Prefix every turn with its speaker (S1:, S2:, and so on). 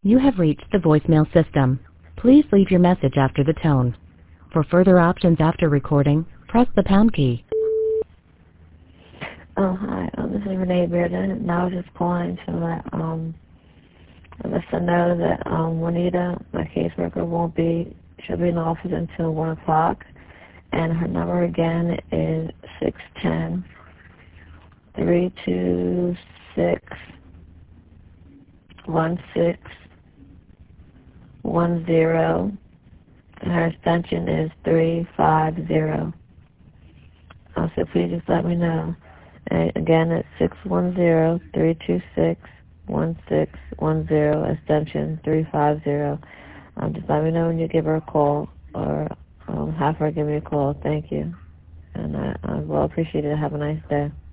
S1: You have reached the voicemail system. Please leave your message after the tone. For further options after recording, press the pound key.
S2: Oh, hi. This is Renee Bearden, and I was just calling to let us know that Juanita, my caseworker, she'll be in the office until 1 o'clock, and her number again is 610-326-1610, and her extension is 350. So please just let me know. And again, it's 610-326-1610, extension 350. Just let me know when you give her a call, or have her give me a call. Thank you. And I will appreciate it. Have a nice day.